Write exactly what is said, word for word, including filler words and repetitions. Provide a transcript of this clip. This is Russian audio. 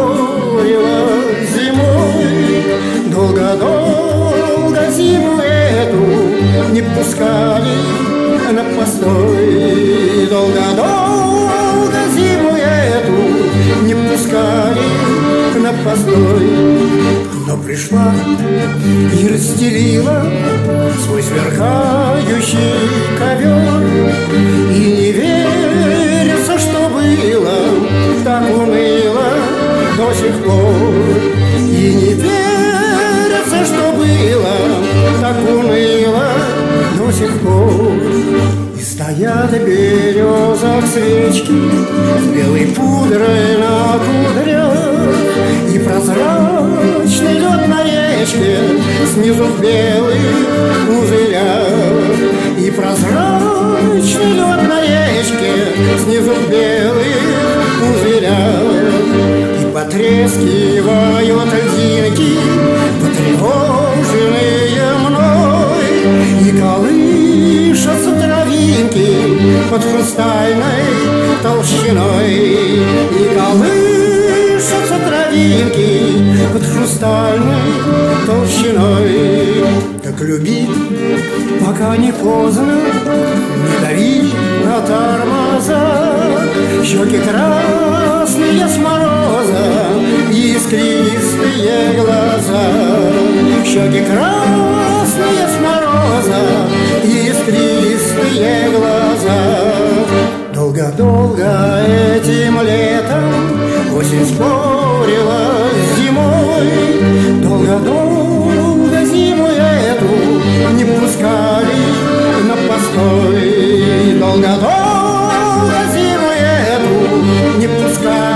спорила зимой. Долго-долго зиму эту не пускали на постой. Долго-долго зиму эту не пускали на постой. Но пришла и расстелила свой сверкающий ковер. И не верится, что было так уныло до сих пор. И не верится, что было так уныло до сих пор. И стоят в березах свечки с белой пудрой на кудрях. И прозрачный лед на речке снизу в белых пузырях. И прозрачный лед на речке снизу в белых пузырях. И потрескивают льдинки, потревоженные мной. И колышутся травинки под хрустальной толщиной. И колышутся травинки под хрустальной толщиной. Так люби, пока не поздно, не дави на тормоза. Щеки красные с мороза, искристые глаза. Щеки красные с мороза, искристые глаза. Долго-долго этим летом осень спорила с зимой. Долго-долго зиму эту не пускали на постой. Долго-долго зиму эту не пускали